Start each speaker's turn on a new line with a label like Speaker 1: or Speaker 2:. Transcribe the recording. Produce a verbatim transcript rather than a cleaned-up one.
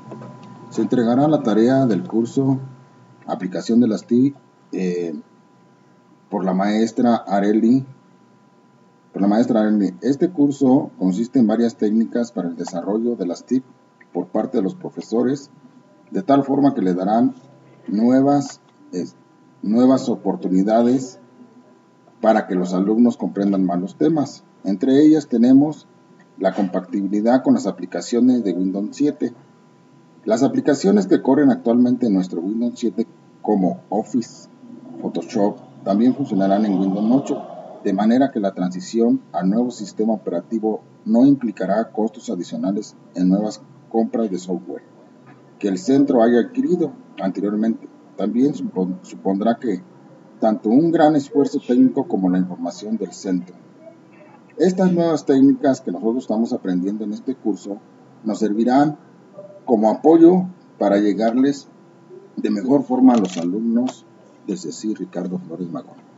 Speaker 1: Se entregará la tarea del curso Aplicación de las T I C eh, por la maestra Areli. Por la maestra Areli. Este curso consiste en varias técnicas para el desarrollo de las T I C por parte de los profesores, de tal forma que le darán nuevas, eh, nuevas oportunidades para que los alumnos comprendan más los temas. Entre ellas tenemos la compatibilidad con las aplicaciones de Windows siete. Las aplicaciones que corren actualmente en nuestro Windows siete como Office, Photoshop, también funcionarán en Windows ocho, de manera que la transición al nuevo sistema operativo no implicará costos adicionales en nuevas compras de software que el centro haya adquirido anteriormente. También supondrá que tanto un gran esfuerzo técnico como la información del centro. Estas nuevas técnicas que nosotros estamos aprendiendo en este curso nos servirán como apoyo para llegarles de mejor forma a los alumnos de CECI Ricardo Flores Magón.